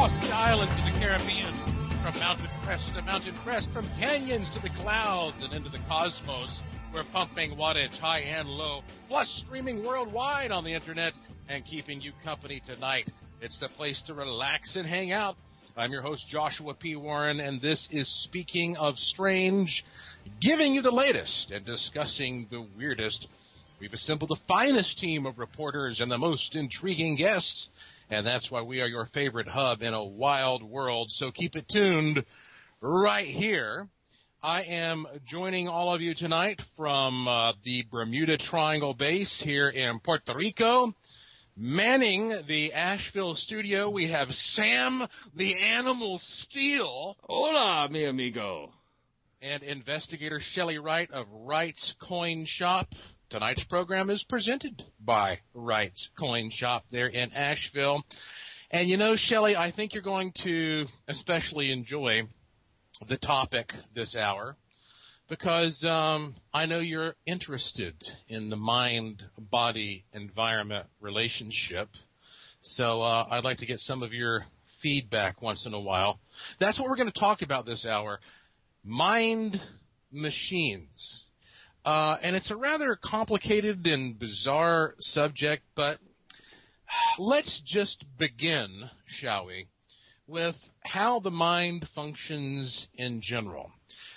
across the islands of the Caribbean, from mountain crest to mountain crest, from canyons to the clouds and into the cosmos. We're pumping wattage high and low, plus streaming worldwide on the internet and keeping you company tonight. It's the place to relax and hang out. I'm your host, Joshua P. Warren, and this is Speaking of Strange, giving you the latest and discussing the weirdest. We've assembled the finest team of reporters and the most intriguing guests, and that's why we are your favorite hub in a wild world, so keep it tuned right here. I am joining all of you tonight from the Bermuda Triangle base here in Puerto Rico. Manning the Asheville studio, we have Sam the Animal Steel. Hola, mi amigo. And investigator Shelley Wright of Wright's Coin Shop. Tonight's program is presented by Wright's Coin Shop there in Asheville. And you know, Shelley, I think you're going to especially enjoy the topic this hour because I know you're interested in the mind-body environment relationship. So I'd like to get some of your feedback once in a while. That's what we're going to talk about this hour, mind machines. And it's a rather complicated and bizarre subject, but let's just begin, shall we, with how the mind functions in general.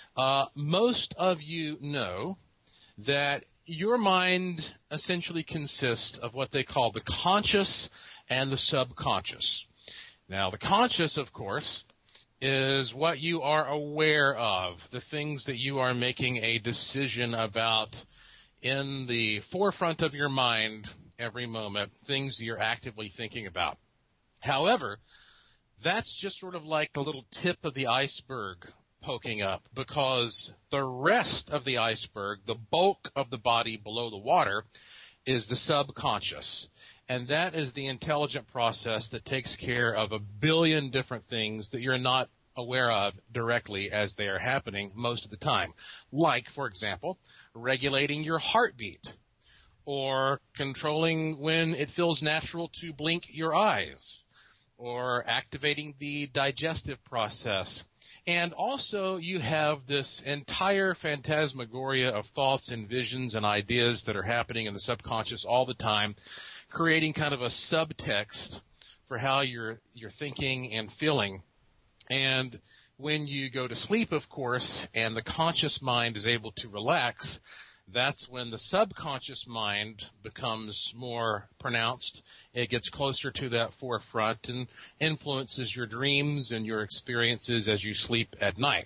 Most of you know that your mind essentially consists of what they call the conscious and the subconscious. Now, the conscious, of course, is what you are aware of, the things that you are making a decision about in the forefront of your mind every moment, things that you're actively thinking about. However, that's just sort of like the little tip of the iceberg poking up, because the rest of the iceberg, the bulk of the body below the water, is the subconscious. And that is the intelligent process that takes care of a billion different things that you're not aware of directly as they are happening most of the time. Like, for example, regulating your heartbeat or controlling when it feels natural to blink your eyes or activating the digestive process. And also you have this entire phantasmagoria of thoughts and visions and ideas that are happening in the subconscious all the time, creating kind of a subtext for how you're thinking and feeling. And when you go to sleep, of course, and the conscious mind is able to relax, that's when the subconscious mind becomes more pronounced. It gets closer to that forefront and influences your dreams and your experiences as you sleep at night.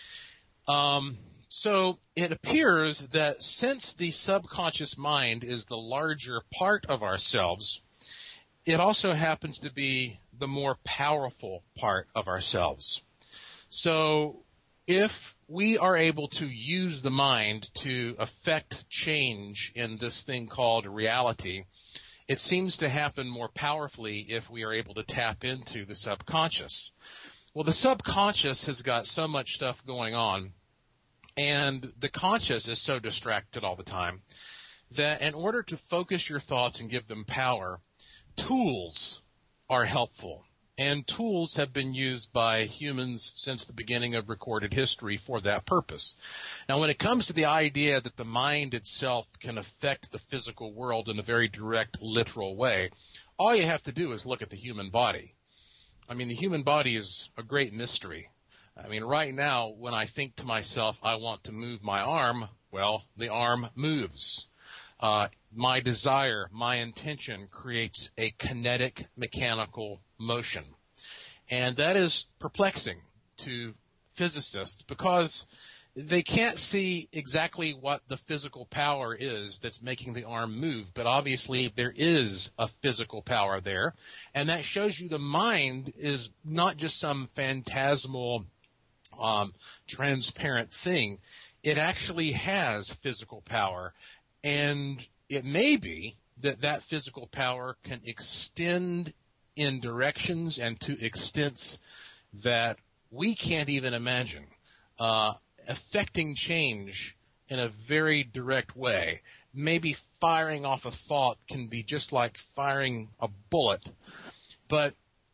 So it appears that since the subconscious mind is the larger part of ourselves, it also happens to be the more powerful part of ourselves. So if we are able to use the mind to affect change in this thing called reality, it seems to happen more powerfully if we are able to tap into the subconscious. Well, the subconscious has got so much stuff going on, and the conscious is so distracted all the time, that in order to focus your thoughts and give them power, tools are helpful. And tools have been used by humans since the beginning of recorded history for that purpose. Now, when it comes to the idea that the mind itself can affect the physical world in a very direct, literal way, all you have to do is look at the human body. I mean, the human body is a great mystery. I mean, right now, when I think to myself, I want to move my arm, well, the arm moves. My desire, my intention creates a kinetic mechanical motion. And that is perplexing to physicists because they can't see exactly what the physical power is that's making the arm move. But obviously there is a physical power there. And that shows you the mind is not just some phantasmal, transparent thing. It actually has physical power. And it may be that that physical power can extend in directions and to extents that we can't even imagine, affecting change in a very direct way. Maybe firing off a thought can be just like firing a bullet, but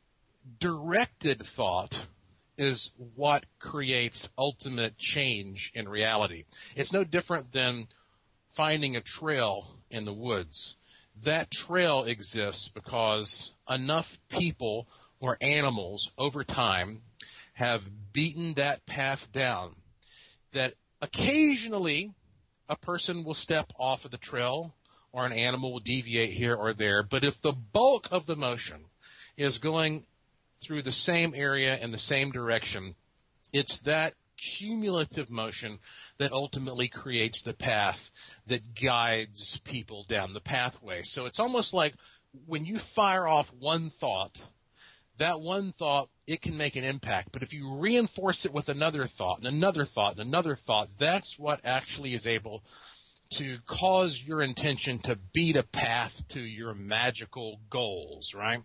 directed thought is what creates ultimate change in reality. It's no different than finding a trail in the woods. That trail exists because enough people or animals over time have beaten that path down that occasionally a person will step off of the trail or an animal will deviate here or there. But if the bulk of the motion is going through the same area in the same direction, it's that cumulative motion that ultimately creates the path that guides people down the pathway. So it's almost like when you fire off one thought, that one thought, it can make an impact. But if you reinforce it with another thought and another thought and another thought, that's what actually is able to cause your intention to beat a path to your magical goals, right?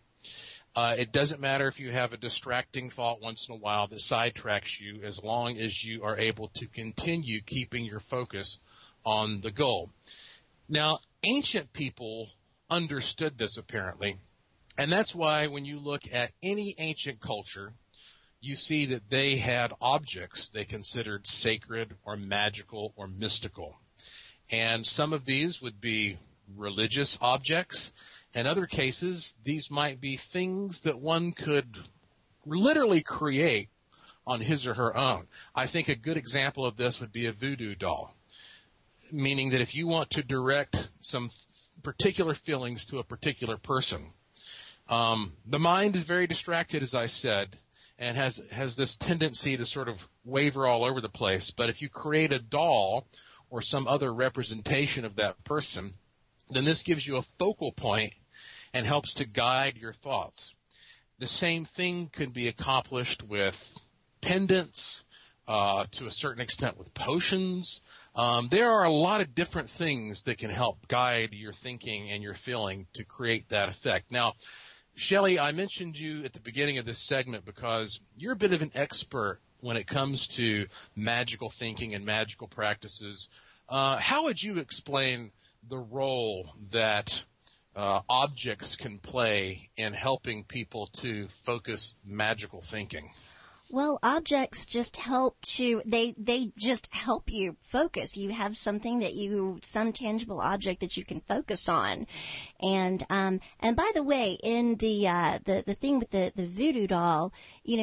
It doesn't matter if you have a distracting thought once in a while that sidetracks you, as long as you are able to continue keeping your focus on the goal. Now, ancient people understood this apparently, and that's why when you look at any ancient culture, you see that they had objects they considered sacred or magical or mystical. And some of these would be religious objects. In other cases, these might be things that one could literally create on his or her own. I think a good example of this would be a voodoo doll, meaning that if you want to direct some particular feelings to a particular person, the mind is very distracted, as I said, and has this tendency to sort of waver all over the place. But if you create a doll or some other representation of that person, then this gives you a focal point and helps to guide your thoughts. The same thing can be accomplished with pendants, to a certain extent with potions. There are a lot of different things that can help guide your thinking and your feeling to create that effect. Now, Shelley, I mentioned you at the beginning of this segment because you're a bit of an expert when it comes to magical thinking and magical practices. How would you explain the role that objects can play in helping people to focus magical thinking? Well, objects just help they just help you focus. You have something some tangible object that you can focus on. And by the way, in the thing with the voodoo doll,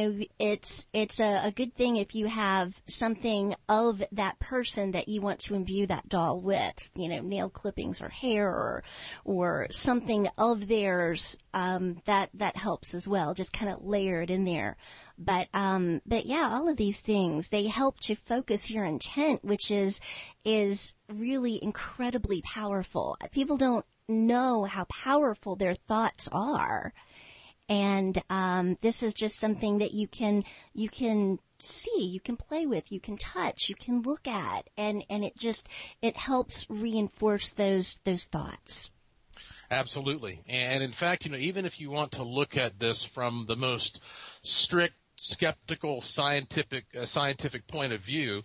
it's a good thing if you have something of that person that you want to imbue that doll with, nail clippings or hair or something of theirs, that helps as well. Just kind of layer it in there. But yeah, all of these things, they help to focus your intent, which is really incredibly powerful. People don't know how powerful their thoughts are. And this is just something that you can see, you can play with, you can touch, you can look at, and it helps reinforce those thoughts. Absolutely. And in fact, even if you want to look at this from the most strict skeptical scientific point of view,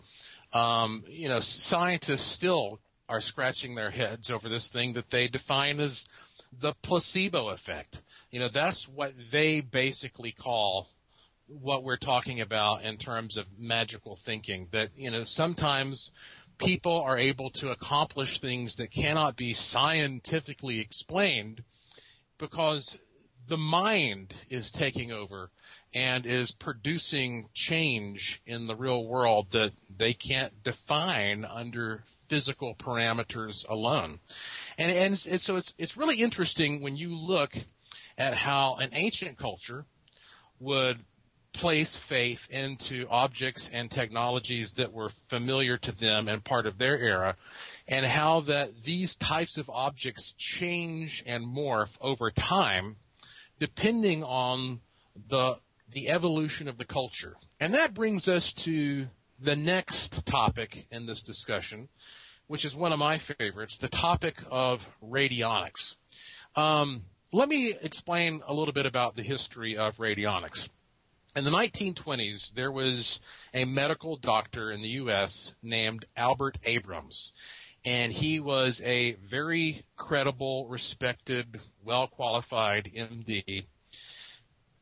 scientists still are scratching their heads over this thing that they define as the placebo effect. That's what they basically call what we're talking about in terms of magical thinking, that sometimes people are able to accomplish things that cannot be scientifically explained because the mind is taking over and is producing change in the real world that they can't define under physical parameters alone. And so it's really interesting when you look at how an ancient culture would place faith into objects and technologies that were familiar to them and part of their era, and how that these types of objects change and morph over time depending on the evolution of the culture. And that brings us to the next topic in this discussion, which is one of my favorites, the topic of radionics. Let me explain a little bit about the history of radionics. In the 1920s, there was a medical doctor in the U.S. named Albert Abrams, and he was a very credible, respected, well-qualified MD.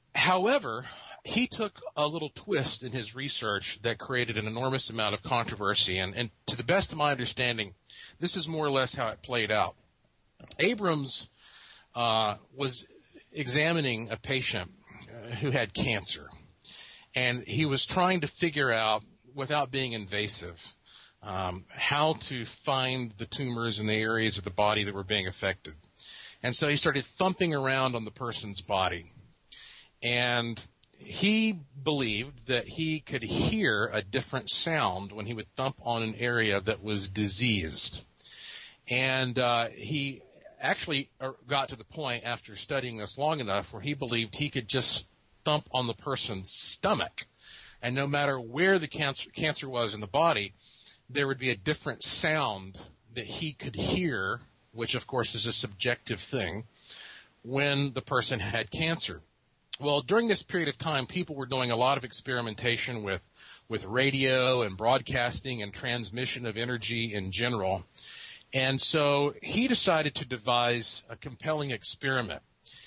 However, he took a little twist in his research that created an enormous amount of controversy, and to the best of my understanding, this is more or less how it played out. Abrams was examining a patient who had cancer, and he was trying to figure out, without being invasive, how to find the tumors in the areas of the body that were being affected. And so he started thumping around on the person's body, and he believed that he could hear a different sound when he would thump on an area that was diseased. And he actually got to the point, after studying this long enough, where he believed he could just thump on the person's stomach, and no matter where the cancer was in the body, there would be a different sound that he could hear, which of course is a subjective thing, when the person had cancer. Well, during this period of time, people were doing a lot of experimentation with radio and broadcasting and transmission of energy in general. And so he decided to devise a compelling experiment.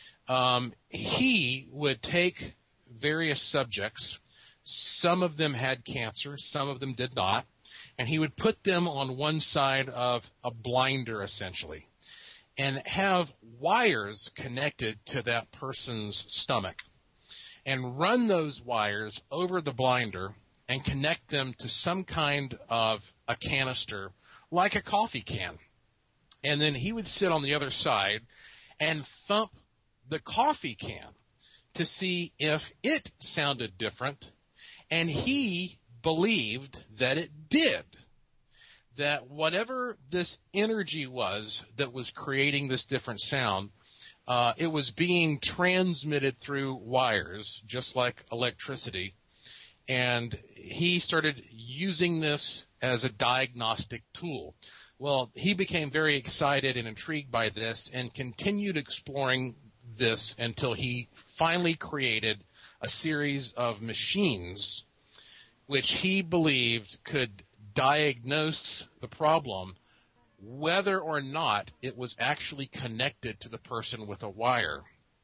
He would take various subjects. Some of them had cancer, some of them did not, and he would put them on one side of a blinder, essentially, and have wires connected to that person's stomach, and run those wires over the blinder and connect them to some kind of a canister, like a coffee can. And then he would sit on the other side and thump the coffee can to see if it sounded different, and he believed that it did. That whatever this energy was that was creating this different sound, it was being transmitted through wires, just like electricity. And he started using this as a diagnostic tool. Well, he became very excited and intrigued by this and continued exploring this until he finally created a series of machines which he believed could diagnose the problem whether or not it was actually connected to the person with a wire.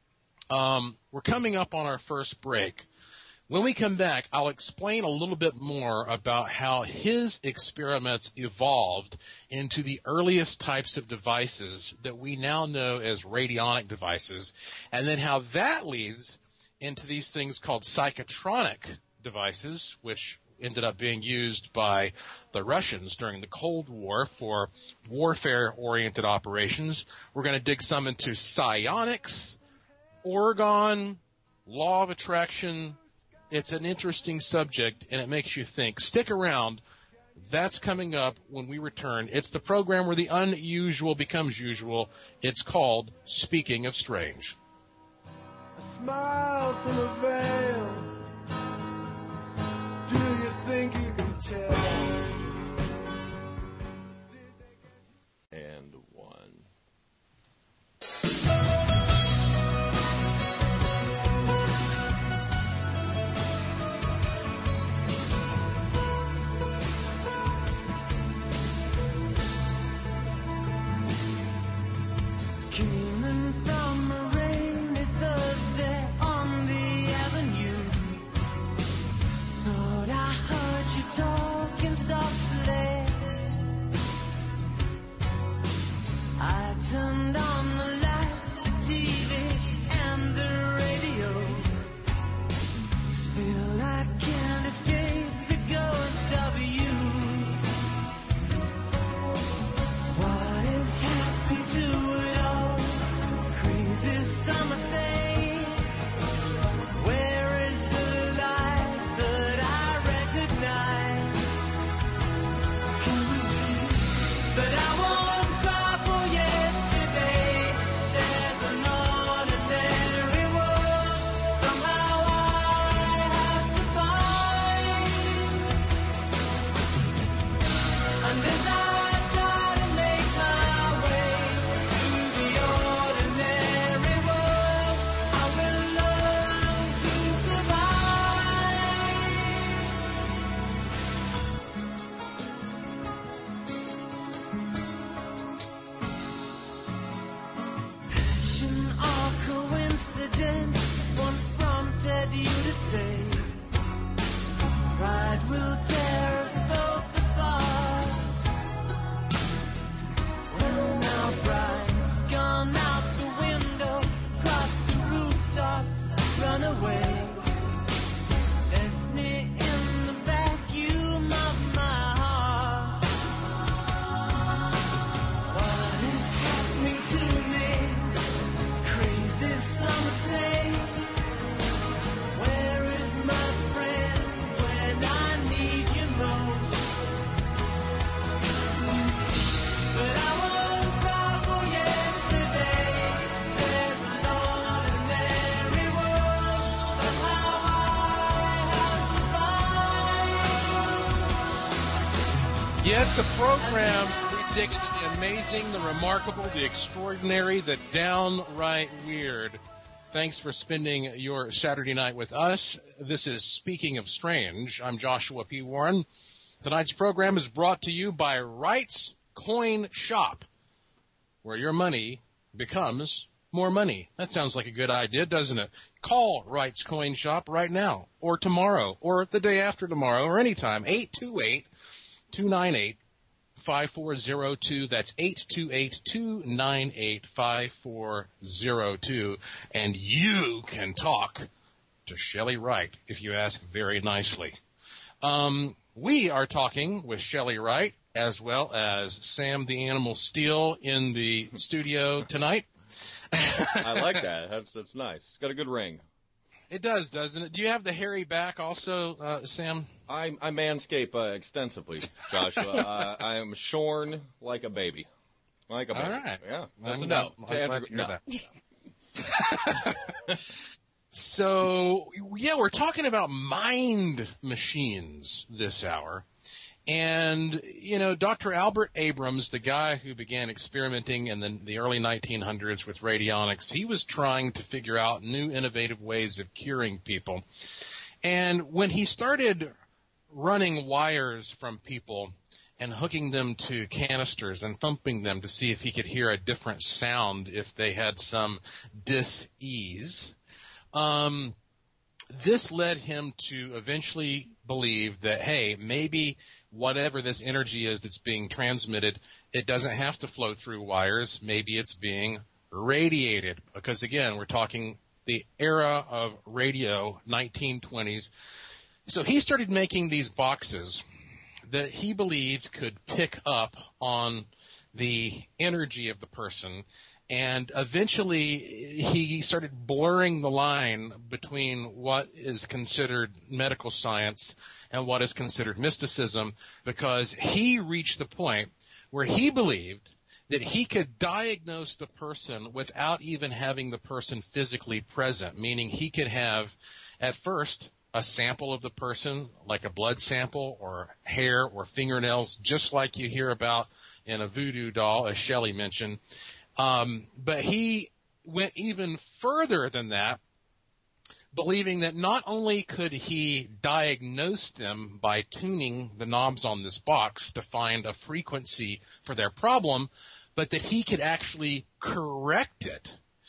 We're coming up on our first break. When we come back, I'll explain a little bit more about how his experiments evolved into the earliest types of devices that we now know as radionic devices, and then how that leads into these things called psychotronic devices, which ended up being used by the Russians during the Cold War for warfare-oriented operations. We're going to dig some into psionics, orgone, law of attraction. It's an interesting subject, and it makes you think. Stick around. That's coming up when we return. It's the program where the unusual becomes usual. It's called Speaking of Strange. A smile from a veil. Do you think you can tell? And one. Coming from a rainy Thursday on the avenue. Thought I heard you talking Yes, the program we dig into the amazing, the remarkable, the extraordinary, the downright weird. Thanks for spending your Saturday night with us. This is Speaking of Strange. I'm Joshua P. Warren. Tonight's program is brought to you by Wright's Coin Shop, where your money becomes more money. That sounds like a good idea, doesn't it? Call Wright's Coin Shop right now, or tomorrow, or the day after tomorrow, or anytime. 828-298-5402. That's 828-298-5402. And you can talk to Shelley Wright if you ask very nicely. We are talking with Shelley Wright as well as Sam the Animal Steele in the studio tonight. I like that. That's nice. It's got a good ring. It does, doesn't it? Do you have the hairy back also, Sam? I manscape extensively, Joshua. I am shorn like a baby. Like a baby. All right. Yeah. I'm no. glad to hear that. So, yeah, we're talking about mind machines this hour. And, you know, Dr. Albert Abrams, the guy who began experimenting in the early 1900s with radionics, he was trying to figure out new innovative ways of curing people. And when he started running wires from people and hooking them to canisters and thumping them to see if he could hear a different sound if they had some dis-ease, this led him to eventually believe that, hey, maybe whatever this energy is that's being transmitted, it doesn't have to flow through wires. Maybe it's being radiated. Because, again, we're talking the era of radio, 1920s. So he started making these boxes that he believed could pick up on the energy of the person. And eventually he started blurring the line between what is considered medical science and what is considered mysticism, because he reached the point where he believed that he could diagnose the person without even having the person physically present, meaning he could have at first a sample of the person, like a blood sample or hair or fingernails, just like you hear about in a voodoo doll, as Shelley mentioned. But he went even further than that, believing that not only could he diagnose them by tuning the knobs on this box to find a frequency for their problem, but that he could actually correct it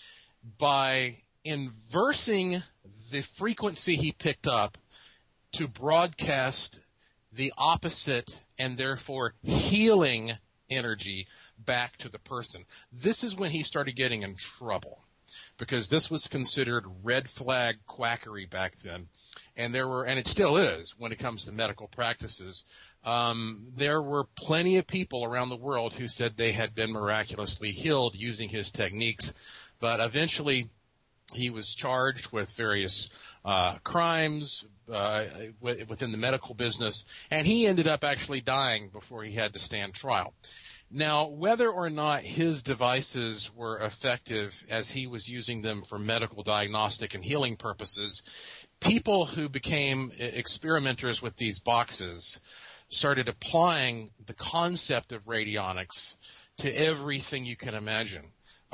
by inversing the frequency he picked up to broadcast the opposite and therefore healing energy back to the person. This is when he started getting in trouble, because this was considered red flag quackery back then, and it still is when it comes to medical practices. There were plenty of people around the world who said they had been miraculously healed using his techniques, but eventually he was charged with various crimes within the medical business, and he ended up actually dying before he had to stand trial. Now, whether or not his devices were effective as he was using them for medical diagnostic and healing purposes, people who became experimenters with these boxes started applying the concept of radionics to everything you can imagine.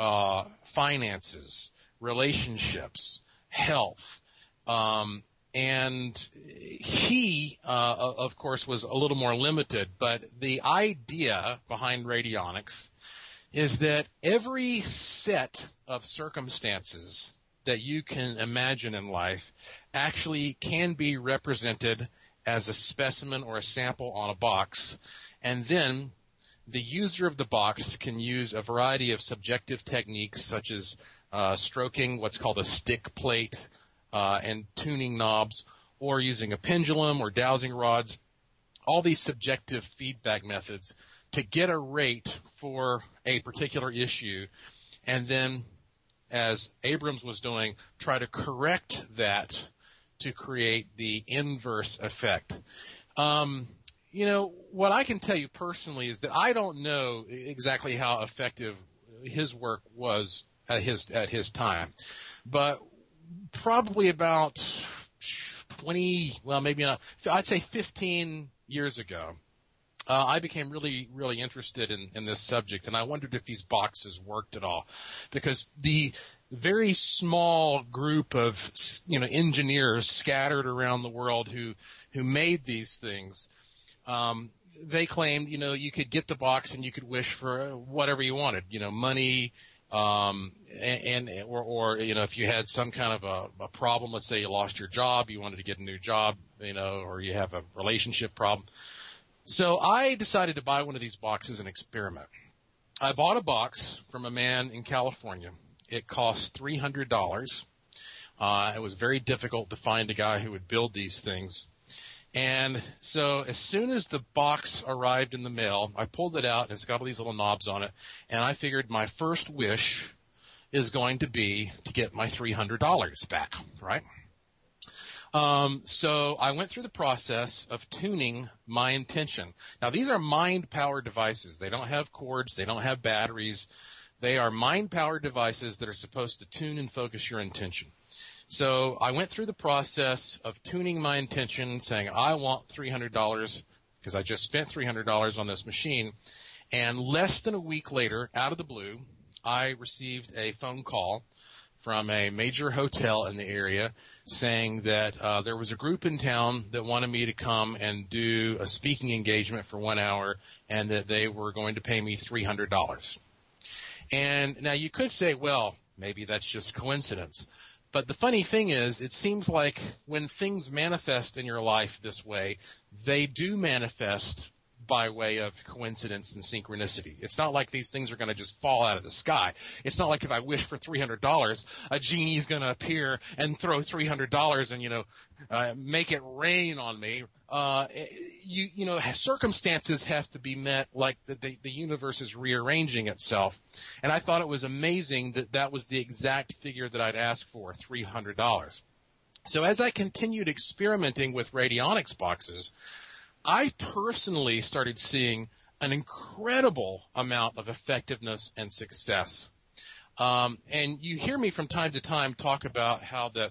Finances, relationships, health, and he, of course, was a little more limited, but the idea behind radionics is that every set of circumstances that you can imagine in life actually can be represented as a specimen or a sample on a box, and then the user of the box can use a variety of subjective techniques such as stroking what's called a stick plate, and tuning knobs, or using a pendulum or dowsing rods, all these subjective feedback methods to get a rate for a particular issue, and then, as Abrams was doing, try to correct that to create the inverse effect. You know, what I can tell you personally is that I don't know exactly how effective his work was at his time, but probably about 20, well, maybe not, I'd say 15 years ago, I became really, really interested in this subject, and I wondered if these boxes worked at all, because the very small group of engineers scattered around the world who made these things, they claimed you could get the box and you could wish for whatever you wanted, money, or if you had some kind of a problem, let's say you lost your job, you wanted to get a new job, or you have a relationship problem. So I decided to buy one of these boxes and experiment. I bought a box from a man in California. It cost $300. It was very difficult to find a guy who would build these things. And so as soon as the box arrived in the mail, I pulled it out, and it's got all these little knobs on it, and I figured my first wish is going to be to get my $300 back, right? So I went through the process of tuning my intention. Now, these are mind-powered devices. They don't have cords. They don't have batteries. They are mind-powered devices that are supposed to tune and focus your intention. So I went through the process of tuning my intention, saying I want $300 because I just spent $300 on this machine. And less than a week later, out of the blue, I received a phone call from a major hotel in the area saying that there was a group in town that wanted me to come and do a speaking engagement for 1 hour, and that they were going to pay me $300. And now you could say, well, maybe that's just coincidence. But the funny thing is, it seems like when things manifest in your life this way, they do manifest by way of coincidence and synchronicity. It's not like these things are going to just fall out of the sky. It's not like if I wish for $300, a genie is going to appear and throw $300 and, make it rain on me. Circumstances have to be met, like the universe is rearranging itself. And I thought it was amazing that was the exact figure that I'd asked for, $300. So as I continued experimenting with radionics boxes, I personally started seeing an incredible amount of effectiveness and success. And you hear me from time to time talk about how that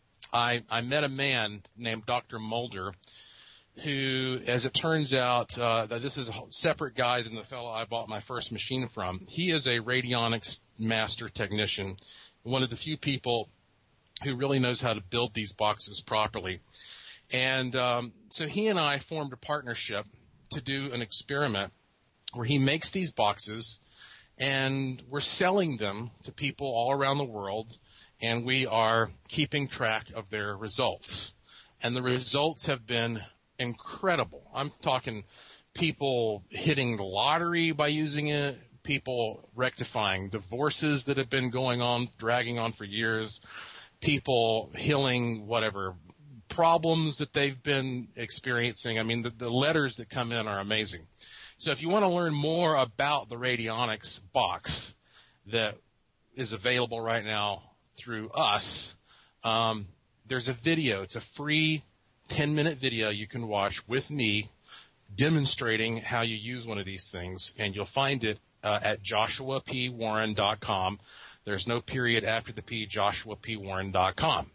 I met a man named Dr. Mulder who, as it turns out, that this is a separate guy than the fellow I bought my first machine from. He is a radionics master technician, one of the few people who really knows how to build these boxes properly. And so he and I formed a partnership to do an experiment where he makes these boxes, and we're selling them to people all around the world, and we are keeping track of their results. And the results have been incredible. I'm talking people hitting the lottery by using it, people rectifying divorces that have been dragging on for years, people healing whatever problems that they've been experiencing. I mean, the letters that come in are amazing. So if you want to learn more about the radionics box that is available right now through us, there's a video. It's a free 10-minute video you can watch with me demonstrating how you use one of these things, and you'll find it at joshuapwarren.com. There's no period after the P, joshuapwarren.com.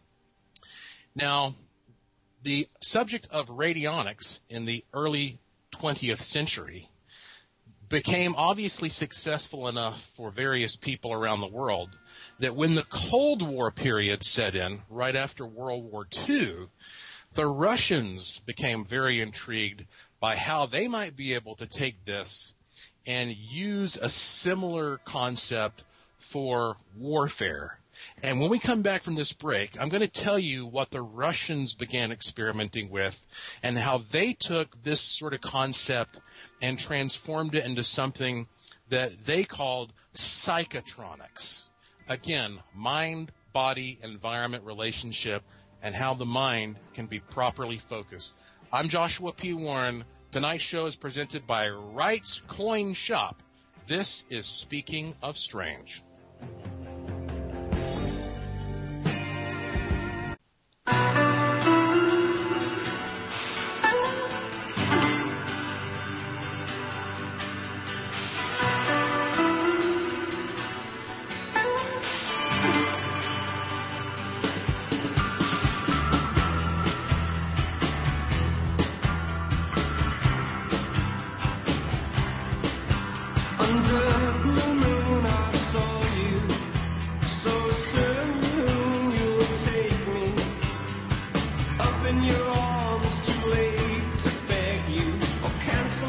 Now, the subject of radionics in the early 20th century became obviously successful enough for various people around the world that when the Cold War period set in, right after World War II, the Russians became very intrigued by how they might be able to take this and use a similar concept for warfare. And when we come back from this break, I'm going to tell you what the Russians began experimenting with and how they took this sort of concept and transformed it into something that they called psychotronics. Again, mind, body, environment relationship, and how the mind can be properly focused. I'm Joshua P. Warren. Tonight's show is presented by Wright's Coin Shop. This is Speaking of Strange.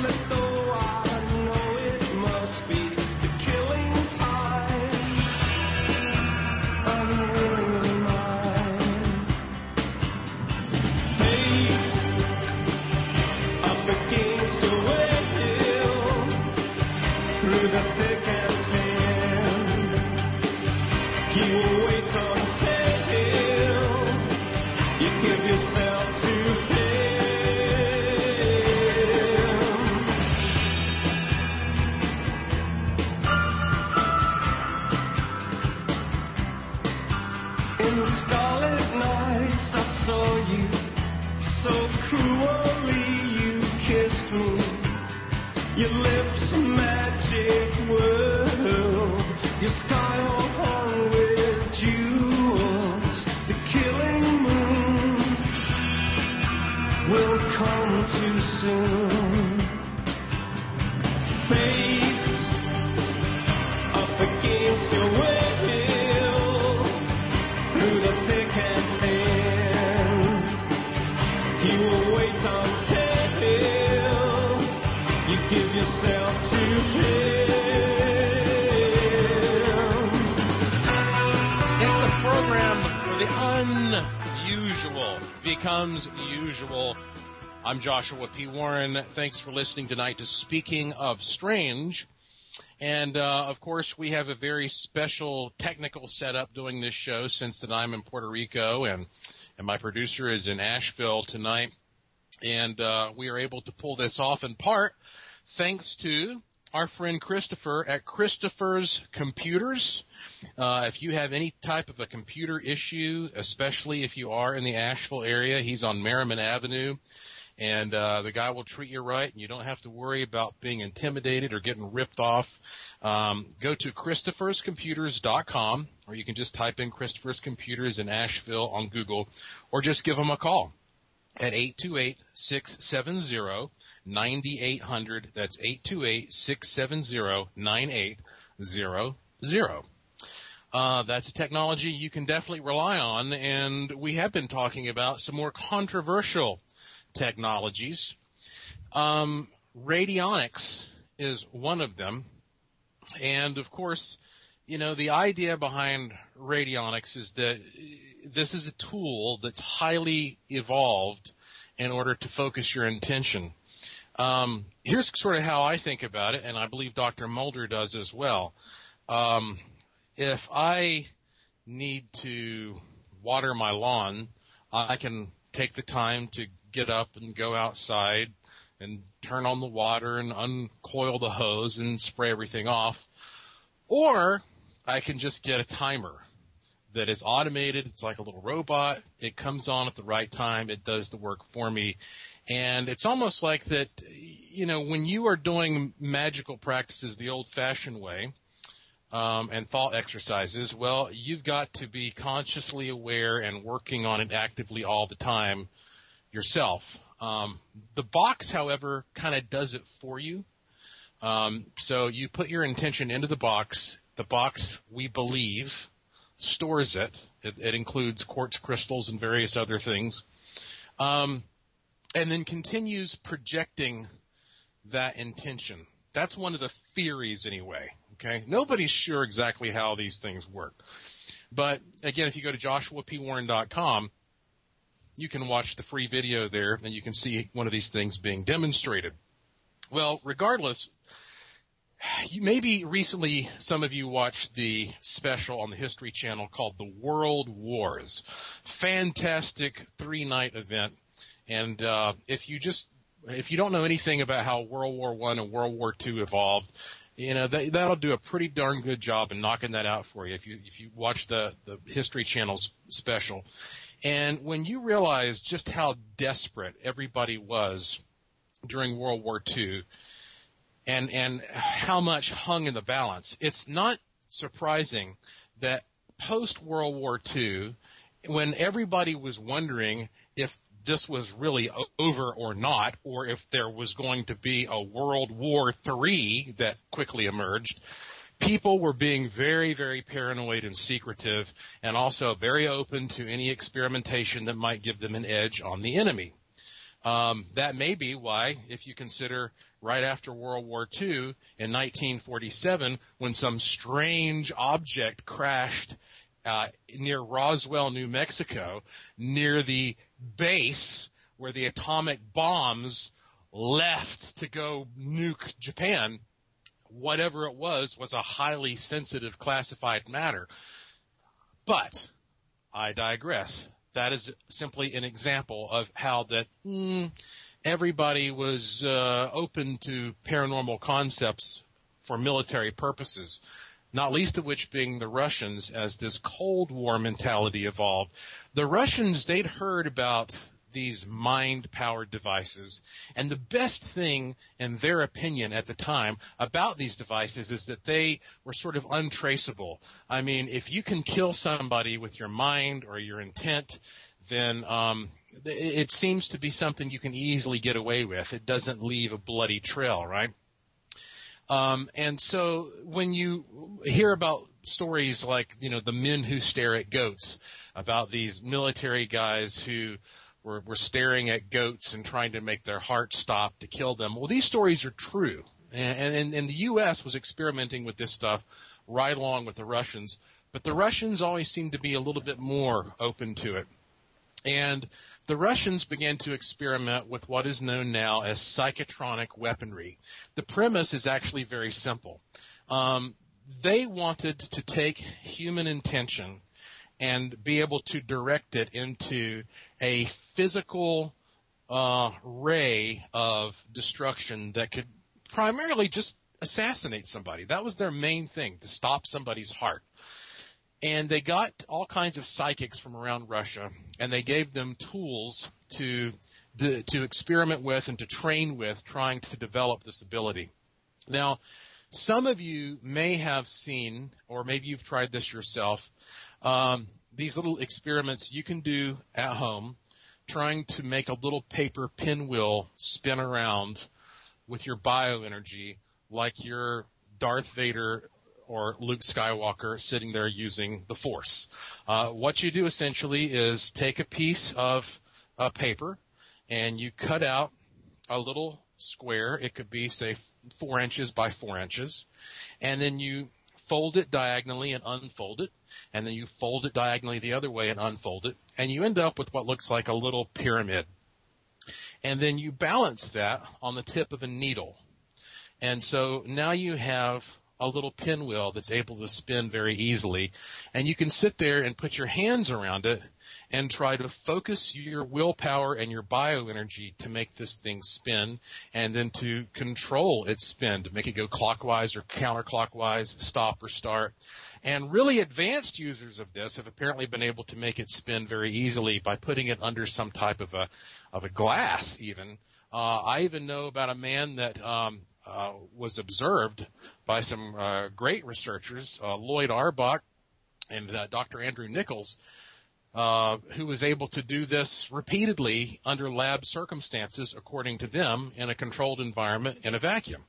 as though I know it must be the killing time. Unwilling mind. Fate up against the will, through the thick and thin. He will wait until you give yourself to him. In the starlit nights I saw you, so cruelly you kissed me. Your lips a magic world, your sky all hung with jewels. The killing moon will come too soon. Fate up against your will, through the thick and thin. He will wait until you give yourself to him. It's the program where the unusual becomes usual. I'm Joshua P. Warren. Thanks for listening tonight to Speaking of Strange. And, of course, we have a very special technical setup doing this show since that I'm in Puerto Rico and my producer is in Asheville tonight. And we are able to pull this off in part thanks to our friend Christopher at Christopher's Computers. If you have any type of a computer issue, especially if you are in the Asheville area, he's on Merriman Avenue. And the guy will treat you right, and you don't have to worry about being intimidated or getting ripped off. Go to Christopher'sComputers.com, or you can just type in Christopher's Computers in Asheville on Google, or just give them a call at 828-670-9800. That's 828-670-9800. That's a technology you can definitely rely on, and we have been talking about some more controversial technologies. Radionics is one of them. And, of course, you know, the idea behind radionics is that this is a tool that's highly evolved in order to focus your intention. Here's sort of how I think about it, and I believe Dr. Mulder does as well. If I need to water my lawn, I can take the time to get up and go outside and turn on the water and uncoil the hose and spray everything off. Or I can just get a timer that is automated. It's like a little robot. It comes on at the right time. It does the work for me. And it's almost like that, you know, when you are doing magical practices the old-fashioned way, and thought exercises, well, you've got to be consciously aware and working on it actively all the time yourself. The box, however, kind of does it for you. So you put your intention into the box. The box, we believe, stores it. It includes quartz crystals and various other things. And then continues projecting that intention. That's one of the theories anyway. Okay? Nobody's sure exactly how these things work. But, again, if you go to joshuapwarren.com, you can watch the free video there, and you can see one of these things being demonstrated. Well, regardless, maybe recently some of you watched the special on the History Channel called The World Wars. Fantastic 3-night event. And if you don't know anything about how World War I and World War II evolved, you know, that'll do a pretty darn good job in knocking that out for you if you watch the History Channel's special. And when you realize just how desperate everybody was during World War II and how much hung in the balance, it's not surprising that post-World War II, when everybody was wondering if this was really over or not, or if there was going to be a World War III that quickly emerged, people were being very, very paranoid and secretive, and also very open to any experimentation that might give them an edge on the enemy. That may be why, if you consider right after World War II in 1947, when some strange object crashed near Roswell, New Mexico, near the base where the atomic bombs left to go nuke Japan, whatever it was a highly sensitive classified matter. But I digress. That is simply an example of how that everybody was open to paranormal concepts for military purposes, not least of which being the Russians as this Cold War mentality evolved. The Russians, they'd heard about these mind-powered devices, and the best thing, in their opinion at the time, about these devices is that they were sort of untraceable. I mean, if you can kill somebody with your mind or your intent, then it seems to be something you can easily get away with. It doesn't leave a bloody trail, right? And so when you hear about stories like, the men who stare at goats, about these military guys who were staring at goats and trying to make their heart stop to kill them. Well, these stories are true. And the U.S. was experimenting with this stuff right along with the Russians. But the Russians always seemed to be a little bit more open to it. And the Russians began to experiment with what is known now as psychotronic weaponry. The premise is actually very simple. They wanted to take human intention and be able to direct it into a physical ray of destruction that could primarily just assassinate somebody. That was their main thing, to stop somebody's heart. And they got all kinds of psychics from around Russia, and they gave them tools to experiment with and to train with, trying to develop this ability. Now, some of you may have seen, or maybe you've tried this yourself, these little experiments you can do at home, trying to make a little paper pinwheel spin around with your bioenergy like you're Darth Vader or Luke Skywalker sitting there using the Force. What you do essentially is take a piece of paper and you cut out a little square. It could be, say, 4 inches by 4 inches. And then you fold it diagonally and unfold it. And then you fold it diagonally the other way and unfold it. And you end up with what looks like a little pyramid. And then you balance that on the tip of a needle. And so now you have a little pinwheel that's able to spin very easily. And you can sit there and put your hands around it and try to focus your willpower and your bioenergy to make this thing spin, and then to control its spin, to make it go clockwise or counterclockwise, stop or start. And really advanced users of this have apparently been able to make it spin very easily by putting it under some type of a glass even. I even know about a man that was observed by some great researchers, Lloyd Arbach and Dr. Andrew Nichols, who was able to do this repeatedly under lab circumstances, according to them, in a controlled environment in a vacuum.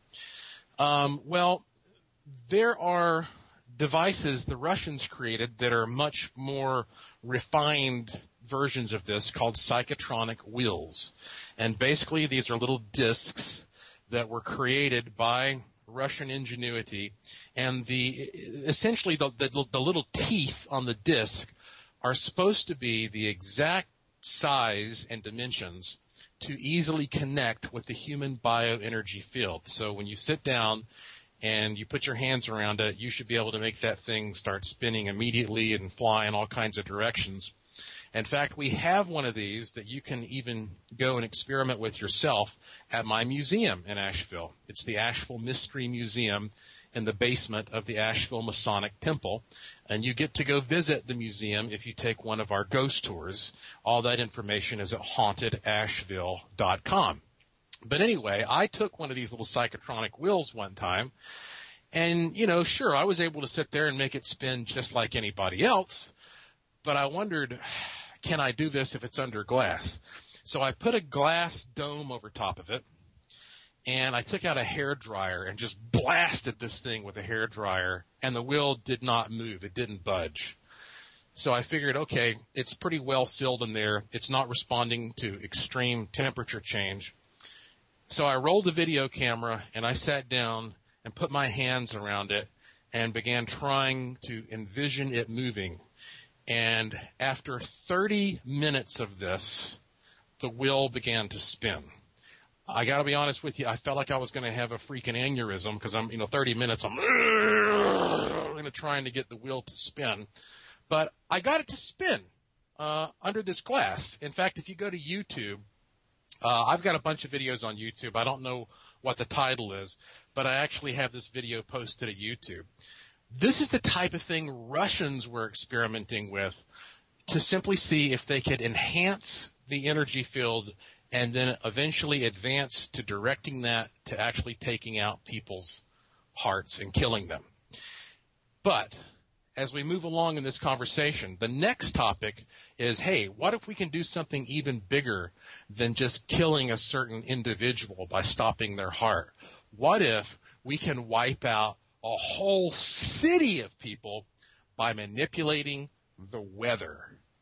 Well, there are devices the Russians created that are much more refined versions of this called psychotronic wheels. And basically these are little discs that were created by Russian ingenuity, and essentially the little teeth on the disc are supposed to be the exact size and dimensions to easily connect with the human bioenergy field. So when you sit down and you put your hands around it, you should be able to make that thing start spinning immediately and fly in all kinds of directions. In fact, we have one of these that you can even go and experiment with yourself at my museum in Asheville. It's the Asheville Mystery Museum in the basement of the Asheville Masonic Temple. And you get to go visit the museum if you take one of our ghost tours. All that information is at hauntedasheville.com. But anyway, I took one of these little psychotronic wheels one time. And, sure, I was able to sit there and make it spin just like anybody else. But I wondered, can I do this if it's under glass? So I put a glass dome over top of it, and I took out a hairdryer and just blasted this thing with a hairdryer, and the wheel did not move. It didn't budge. So I figured, okay, it's pretty well sealed in there. It's not responding to extreme temperature change. So I rolled the video camera, and I sat down and put my hands around it and began trying to envision it moving. And after 30 minutes of this, the wheel began to spin. I got to be honest with you, I felt like I was going to have a freaking aneurysm because 30 minutes, I'm trying to get the wheel to spin. But I got it to spin under this glass. In fact, if you go to YouTube, I've got a bunch of videos on YouTube. I don't know what the title is, but I actually have this video posted at YouTube. This is the type of thing Russians were experimenting with to simply see if they could enhance the energy field and then eventually advance to directing that to actually taking out people's hearts and killing them. But as we move along in this conversation, the next topic is, hey, what if we can do something even bigger than just killing a certain individual by stopping their heart? What if we can wipe out a whole city of people by manipulating the weather?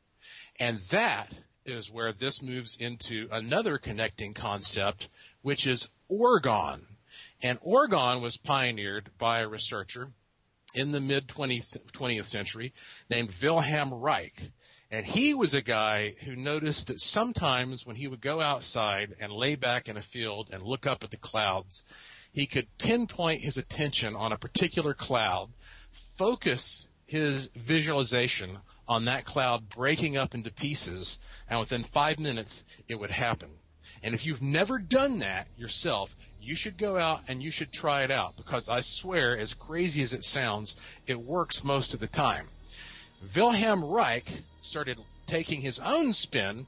And that is where this moves into another connecting concept, which is orgone. And orgone was pioneered by a researcher in the mid-20th century named Wilhelm Reich. And he was a guy who noticed that sometimes when he would go outside and lay back in a field and look up at the clouds, he could pinpoint his attention on a particular cloud, focus his visualization on that cloud breaking up into pieces, and within 5 minutes it would happen. And if you've never done that yourself, you should go out and you should try it out, because I swear, as crazy as it sounds, it works most of the time. Wilhelm Reich started taking his own spin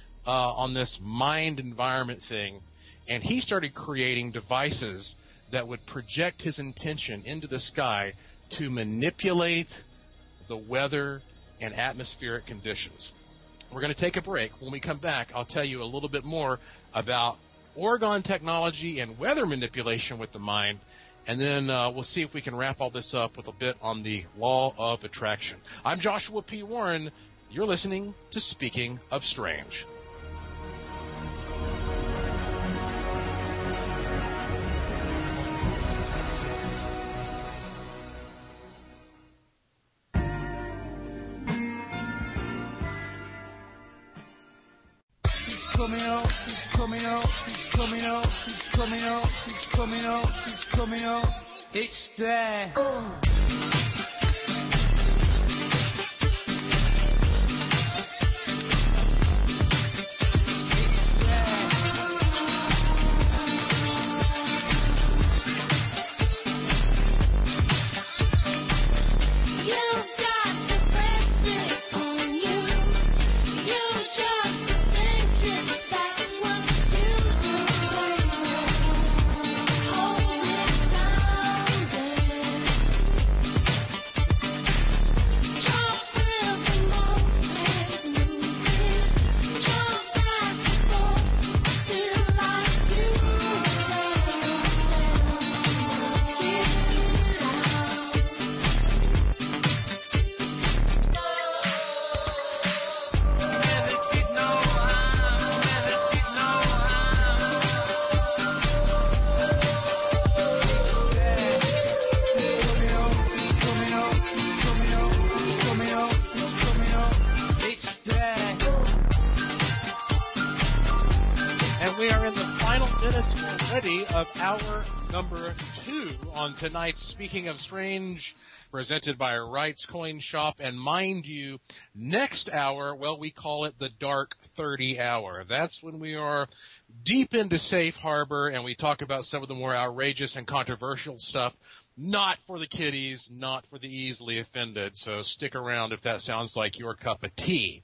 on this mind-environment thing, and he started creating devices that would project his intention into the sky to manipulate the weather and atmospheric conditions. We're going to take a break. When we come back, I'll tell you a little bit more about orgone technology and weather manipulation with the mind, and then we'll see if we can wrap all this up with a bit on the law of attraction. I'm Joshua P. Warren. You're listening to Speaking of Strange. Coming out, he's coming out, he's coming out, he's coming out, he's coming out, he's coming out. It's there. Of hour number 2 on tonight's Speaking of Strange, presented by Wright's Coin Shop. And mind you, next hour, well, we call it the Dark 30 Hour. That's when we are deep into Safe Harbor and we talk about some of the more outrageous and controversial stuff. Not for the kiddies, not for the easily offended. So stick around if that sounds like your cup of tea.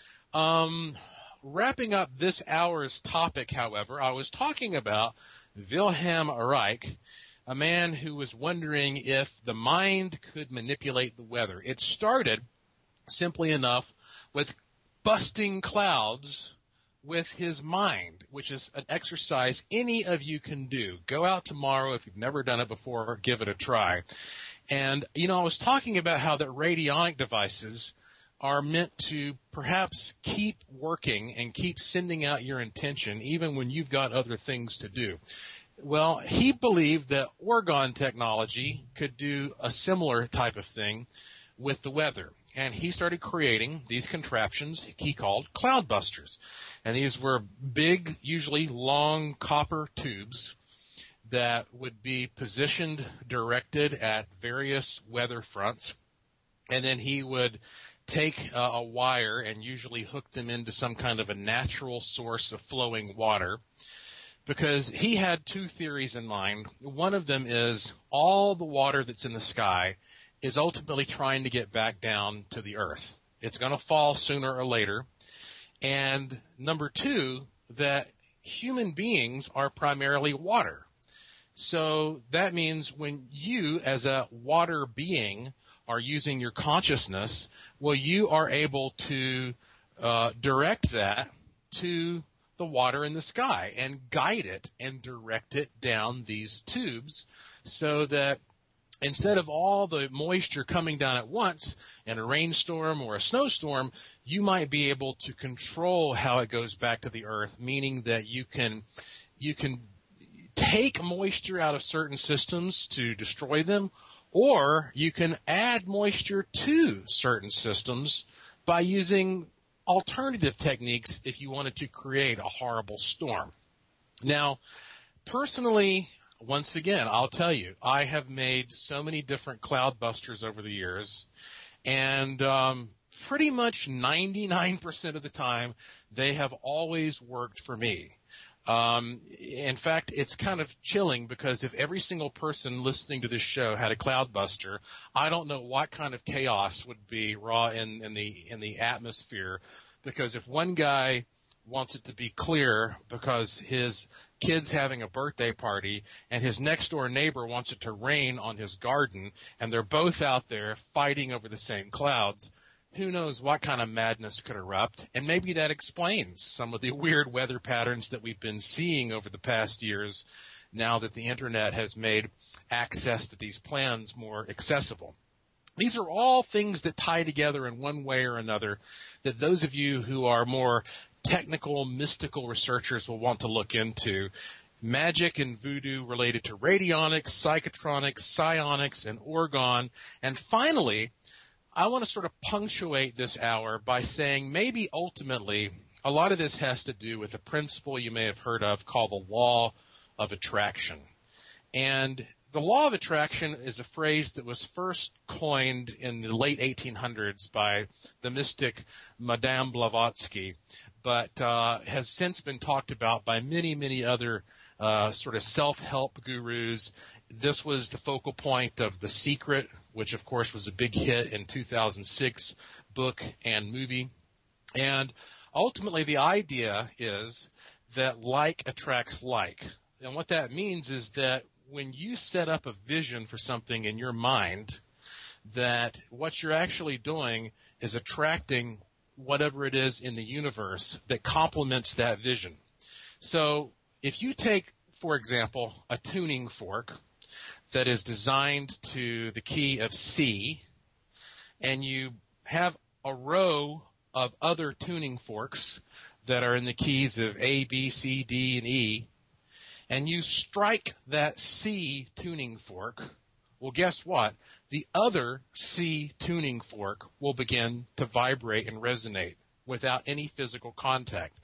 Wrapping up this hour's topic, however, I was talking about Wilhelm Reich, a man who was wondering if the mind could manipulate the weather. It started, simply enough, with busting clouds with his mind, which is an exercise any of you can do. Go out tomorrow if you've never done it before, give it a try. And, I was talking about how that radionic devices are meant to perhaps keep working and keep sending out your intention even when you've got other things to do. Well, he believed that orgone technology could do a similar type of thing with the weather. And he started creating these contraptions he called cloudbusters. And these were big, usually long copper tubes that would be positioned, directed at various weather fronts. And then he would take a wire and usually hook them into some kind of a natural source of flowing water, because he had two theories in mind. One of them is all the water that's in the sky is ultimately trying to get back down to the earth. It's going to fall sooner or later. And number two, that human beings are primarily water. So that means when you, as a water being, are using your consciousness, well, you are able to direct that to the water in the sky and guide it and direct it down these tubes so that instead of all the moisture coming down at once in a rainstorm or a snowstorm, you might be able to control how it goes back to the earth, meaning that you can take moisture out of certain systems to destroy them, or you can add moisture to certain systems by using alternative techniques if you wanted to create a horrible storm. Now, personally, once again, I'll tell you, I have made so many different cloudbusters over the years, and pretty much 99% of the time, they have always worked for me. In fact, it's kind of chilling because if every single person listening to this show had a cloudbuster, I don't know what kind of chaos would be raw in the atmosphere. Because if one guy wants it to be clear because his kid's having a birthday party and his next door neighbor wants it to rain on his garden and they're both out there fighting over the same clouds, who knows what kind of madness could erupt, and maybe that explains some of the weird weather patterns that we've been seeing over the past years now that the Internet has made access to these plans more accessible. These are all things that tie together in one way or another that those of you who are more technical, mystical researchers will want to look into. Magic and voodoo related to radionics, psychotronics, psionics, and orgone. And finally, I want to sort of punctuate this hour by saying maybe ultimately a lot of this has to do with a principle you may have heard of called the law of attraction. And the law of attraction is a phrase that was first coined in the late 1800s by the mystic Madame Blavatsky, but has since been talked about by many, many other sort of self-help gurus. This was the focal point of The Secret, which, of course, was a big hit in 2006, book and movie. And ultimately, the idea is that like attracts like. And what that means is that when you set up a vision for something in your mind, that what you're actually doing is attracting whatever it is in the universe that complements that vision. So if you take, for example, a tuning fork that is designed to the key of C, and you have a row of other tuning forks that are in the keys of A, B, C, D, and E, and you strike that C tuning fork, well, guess what? The other C tuning fork will begin to vibrate and resonate without any physical contact.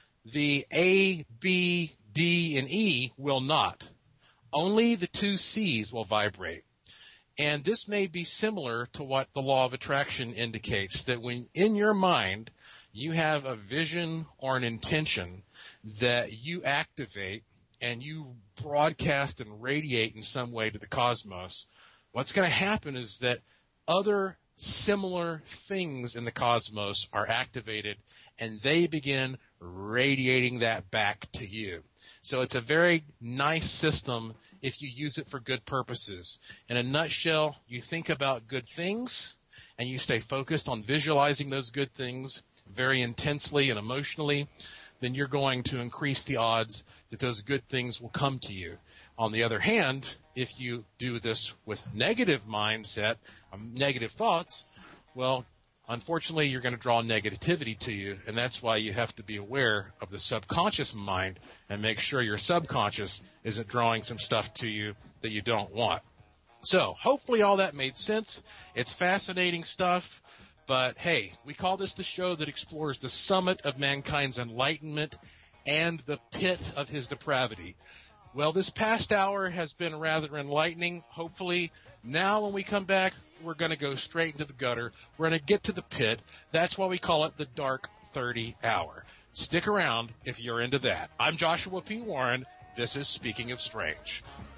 The A, B, D, and E will not. Only the two C's will vibrate. And this may be similar to what the law of attraction indicates, that when in your mind you have a vision or an intention that you activate and you broadcast and radiate in some way to the cosmos, what's going to happen is that other similar things in the cosmos are activated and they begin radiating that back to you. So it's a very nice system if you use it for good purposes. In a nutshell, you think about good things and you stay focused on visualizing those good things very intensely and emotionally, then you're going to increase the odds that those good things will come to you. On the other hand, if you do this with negative mindset, negative thoughts, well, unfortunately you're going to draw negativity to you, and that's why you have to be aware of the subconscious mind and make sure your subconscious isn't drawing some stuff to you that you don't want. So hopefully all that made sense. It's fascinating stuff, but hey, we call this the show that explores the summit of mankind's enlightenment and the pit of his depravity. Well, this past hour has been rather enlightening. Hopefully, now when we come back, we're going to go straight into the gutter. We're going to get to the pit. That's why we call it the Dark 30 Hour. Stick around if you're into that. I'm Joshua P. Warren. This is Speaking of Strange.